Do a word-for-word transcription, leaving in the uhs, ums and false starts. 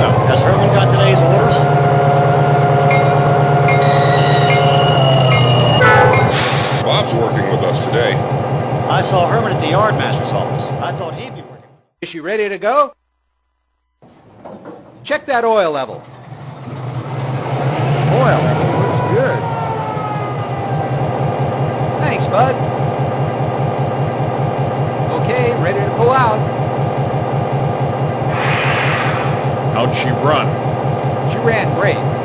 Has Herman got today's orders? Bob's working with us today. I saw Herman at the yardmaster's office. I thought he'd be working. Is she ready to go? Check that oil level. Oil level looks good. Thanks, Bud. Okay, ready to pull out. How'd she run? She ran great.